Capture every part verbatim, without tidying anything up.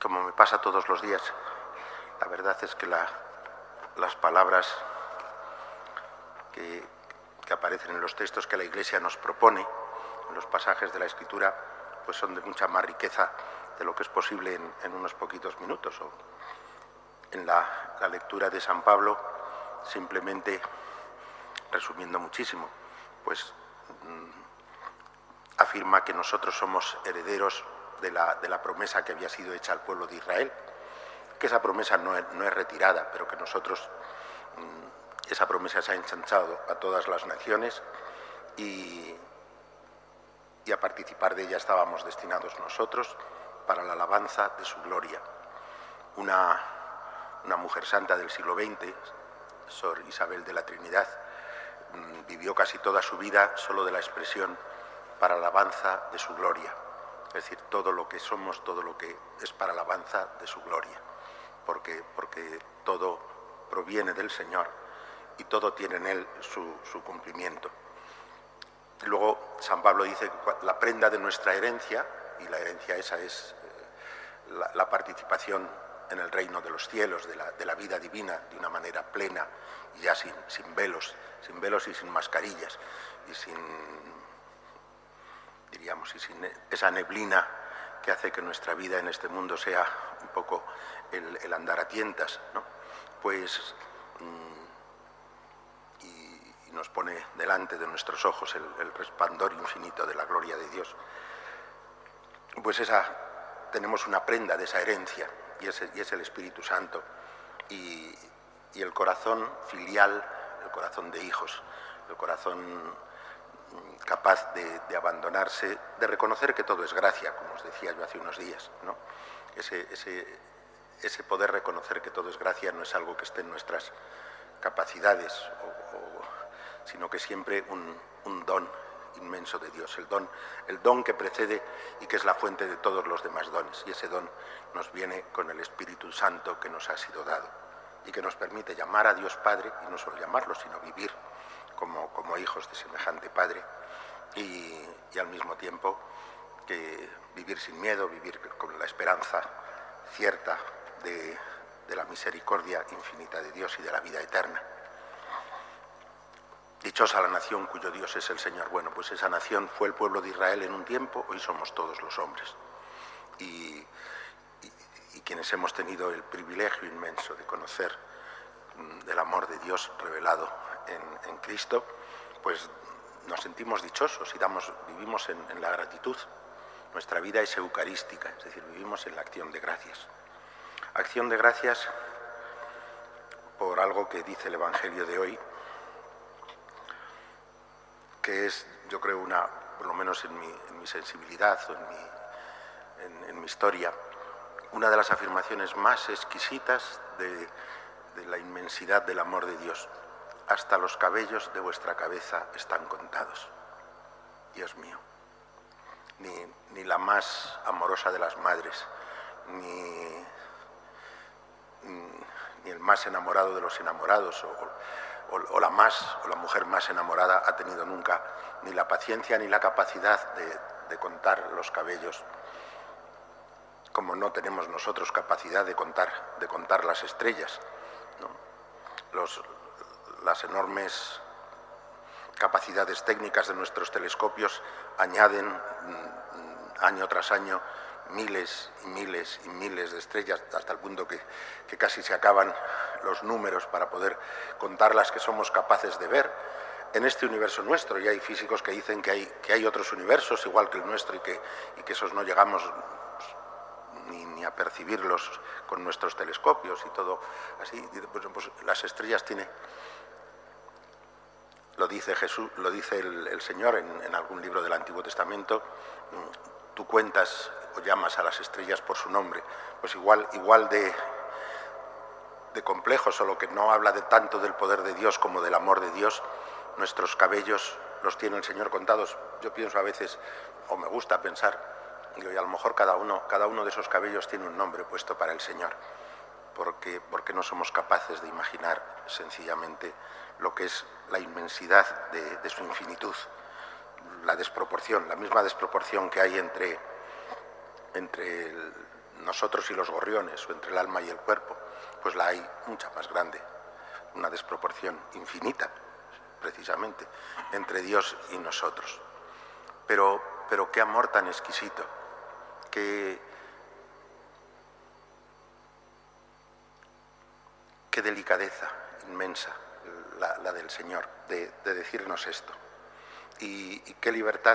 como me pasa todos los días, la verdad es que la, las palabras que, que aparecen en los textos que la Iglesia nos propone, en los pasajes de la Escritura, pues son de mucha más riqueza de lo que es posible en, en unos poquitos minutos. O en la, la lectura de San Pablo, simplemente, resumiendo muchísimo, pues mmm, afirma que nosotros somos herederos de la, de la promesa que había sido hecha al pueblo de Israel, que esa promesa no es, no es retirada, pero que nosotros, mmm, esa promesa se ha ensanchado a todas las naciones y, y a participar de ella estábamos destinados nosotros para la alabanza de su gloria. Una, una mujer santa del siglo veinte, Sor Isabel de la Trinidad, mmm, vivió casi toda su vida solo de la expresión para alabanza de su gloria. Es decir, todo lo que somos, todo lo que es para alabanza de su gloria, porque, porque todo proviene del Señor y todo tiene en Él su, su cumplimiento. Luego San Pablo dice que la prenda de nuestra herencia, y la herencia esa es eh, la, la participación en el reino de los cielos, de la, de la vida divina, de una manera plena y ya sin, sin velos, sin velos y sin mascarillas, y sin, diríamos, y sin esa neblina que hace que nuestra vida en este mundo sea un poco el, el andar a tientas, ¿no? Pues mmm, y, y nos pone delante de nuestros ojos el, el resplandor infinito de la gloria de Dios. Pues esa, tenemos una prenda de esa herencia, y es, y es el Espíritu Santo, y, y el corazón filial, el corazón de hijos, el corazón capaz de, de abandonarse, de reconocer que todo es gracia, como os decía yo hace unos días, ¿no? Ese, ese, ese poder reconocer que todo es gracia no es algo que esté en nuestras capacidades, o, o, sino que siempre un, un don inmenso de Dios, el don, el don que precede y que es la fuente de todos los demás dones, y ese don nos viene con el Espíritu Santo que nos ha sido dado y que nos permite llamar a Dios Padre, y no solo llamarlo, sino vivir Como, como hijos de semejante Padre, y, y al mismo tiempo que vivir sin miedo, vivir con la esperanza cierta de, de la misericordia infinita de Dios y de la vida eterna. Dichosa la nación cuyo Dios es el Señor. Bueno, pues esa nación fue el pueblo de Israel en un tiempo, hoy somos todos los hombres. Y, y, y quienes hemos tenido el privilegio inmenso de conocer del amor de Dios revelado En, en Cristo, pues nos sentimos dichosos y damos, vivimos en, en la gratitud. Nuestra vida es eucarística, es decir, vivimos en la acción de gracias. Acción de gracias por algo que dice el Evangelio de hoy, que es, yo creo, una, por lo menos en mi, en mi sensibilidad o en mi, en, en mi historia, una de las afirmaciones más exquisitas de, de la inmensidad del amor de Dios. Hasta los cabellos de vuestra cabeza están contados. Dios mío, ni, ni la más amorosa de las madres, ni, ni el más enamorado de los enamorados, o, o, o la más, o la mujer más enamorada ha tenido nunca ni la paciencia ni la capacidad de, de contar los cabellos, como no tenemos nosotros capacidad de contar, de contar las estrellas, ¿no? Los Las enormes capacidades técnicas de nuestros telescopios añaden año tras año miles y miles y miles de estrellas, hasta el punto que, que casi se acaban los números para poder contar las que somos capaces de ver en este universo nuestro. Y hay físicos que dicen que hay, que hay otros universos igual que el nuestro y que, y que esos no llegamos ni, ni a percibirlos con nuestros telescopios y todo así. Pues, pues las estrellas tienen... Lo dice Jesús, lo dice el, el Señor en, en algún libro del Antiguo Testamento, tú cuentas o llamas a las estrellas por su nombre. Pues igual, igual de, de complejo, solo que no habla de tanto del poder de Dios como del amor de Dios. Nuestros cabellos los tiene el Señor contados. Yo pienso a veces, o me gusta pensar, digo, y a lo mejor cada uno, cada uno de esos cabellos tiene un nombre puesto para el Señor, porque, porque no somos capaces de imaginar sencillamente lo que es la inmensidad de, de su infinitud, la desproporción, la misma desproporción que hay entre, entre el, nosotros y los gorriones, o entre el alma y el cuerpo, pues la hay mucha más grande, una desproporción infinita, precisamente, entre Dios y nosotros. Pero, pero qué amor tan exquisito, qué, qué delicadeza inmensa la, la del Señor de, de decirnos esto. Y, y qué libertad.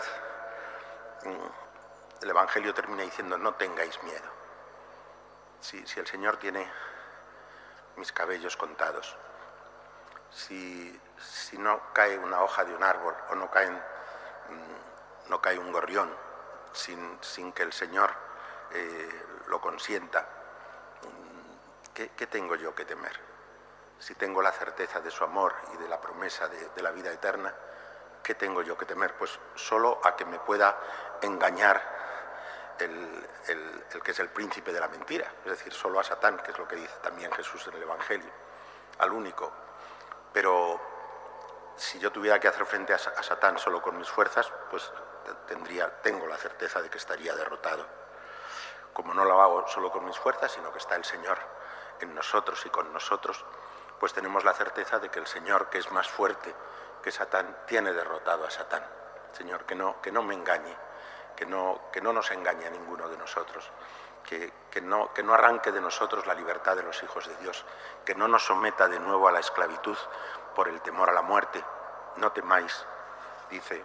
El Evangelio termina diciendo: no tengáis miedo. Si, si el Señor tiene mis cabellos contados, si, si no cae una hoja de un árbol o no, caen, no cae un gorrión sin, sin que el Señor eh, lo consienta, ¿qué, ¿qué tengo yo que temer? Si tengo la certeza de su amor y de la promesa de, de la vida eterna, ¿qué tengo yo que temer? Pues solo a que me pueda engañar el, el, el que es el príncipe de la mentira, es decir, solo a Satán, que es lo que dice también Jesús en el Evangelio, al único. Pero si yo tuviera que hacer frente a, a Satán solo con mis fuerzas, pues tendría, tengo la certeza de que estaría derrotado. Como no lo hago solo con mis fuerzas, sino que está el Señor en nosotros y con nosotros, pues tenemos la certeza de que el Señor, que es más fuerte que Satán, tiene derrotado a Satán. Señor, que no, que no me engañe, que no, que no nos engañe a ninguno de nosotros, que, que, no, que no arranque de nosotros la libertad de los hijos de Dios, que no nos someta de nuevo a la esclavitud por el temor a la muerte. No temáis, dice,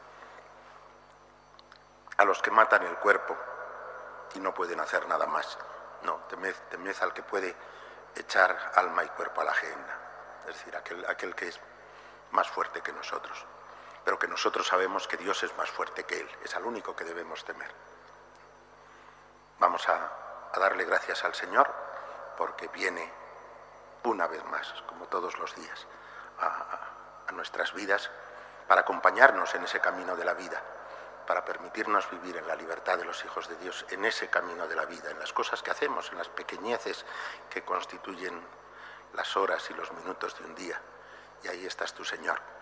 a los que matan el cuerpo y no pueden hacer nada más. No, temed, temed al que puede echar alma y cuerpo a la gehenna, es decir, aquel, aquel que es más fuerte que nosotros, pero que nosotros sabemos que Dios es más fuerte que Él, es al único que debemos temer. Vamos a, a darle gracias al Señor porque viene una vez más, como todos los días, a, a, a nuestras vidas para acompañarnos en ese camino de la vida, para permitirnos vivir en la libertad de los hijos de Dios, en ese camino de la vida, en las cosas que hacemos, en las pequeñeces que constituyen las horas y los minutos de un día. Y ahí estás tú, Señor.